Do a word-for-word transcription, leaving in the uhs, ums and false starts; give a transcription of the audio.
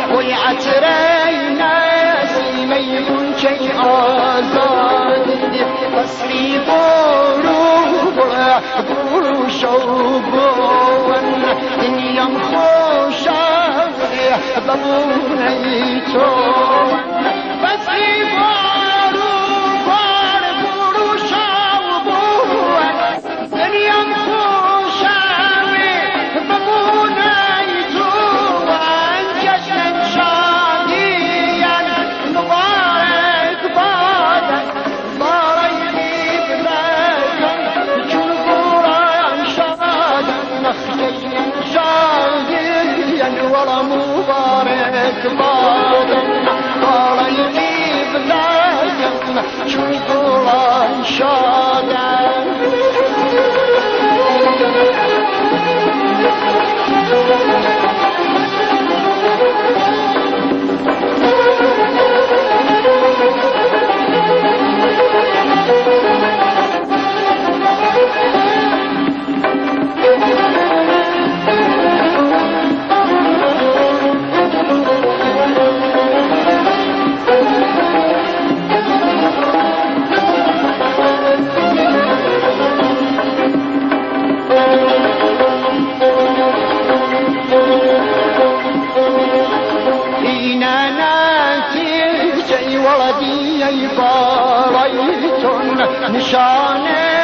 وی عطرای نسیمه چه آزادی قصری برو برو شو بون دنیام خوشم ببونی تو قصری برو برو شو بون دنیام خوشم ببونی تو جشن شادی مبارک باد بارای بلند چون قرآن شاد جشن شادی ولا مبارک باد بارای بلند چون قرآن شاد ولدی ای بارایتون نشانه